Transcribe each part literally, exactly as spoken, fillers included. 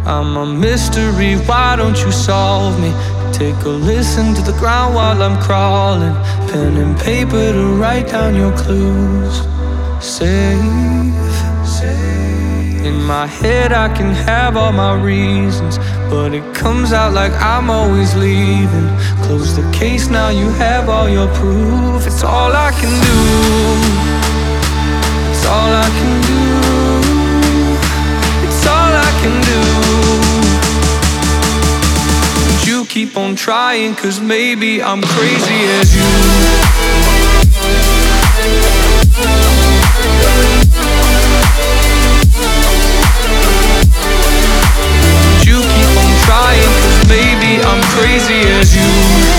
I'm a mystery, why don't you solve me? Take a listen to the ground while I'm crawling. Pen and paper to write down your clues. Safe, safe. In my head I can have all my reasons, but it comes out like I'm always leaving. Close the case, now you have all your proof. It's all I can do. It's all I can do. It's all I can do. But you keep on trying, 'cause maybe I'm crazy as you. You keep on trying, 'cause maybe I'm crazy as you.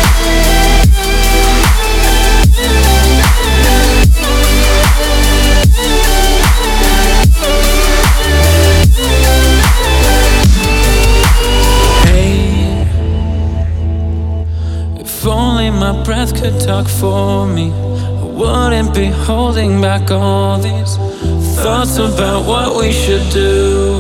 Hey, if only my breath could talk for me, I wouldn't be holding back all these thoughts about what we should do.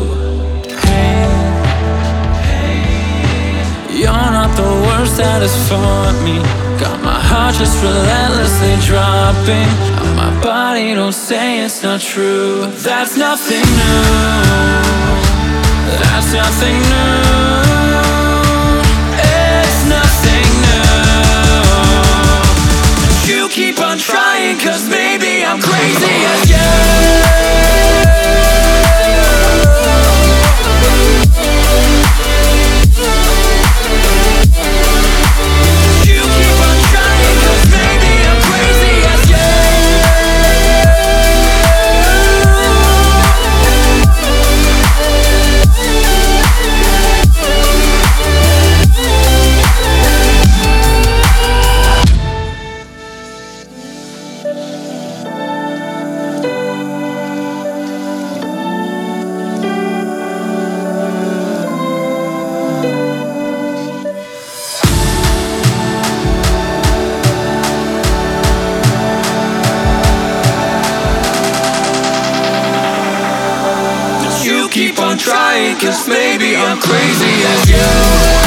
You're not the worst that has fought me. Got my heart just relentlessly dropping. My body don't say it's not true. That's nothing new. That's nothing new. It's nothing new. You keep on trying, 'cause maybe I'm crazy as you. Keep on trying, 'cause maybe I'm crazy as you.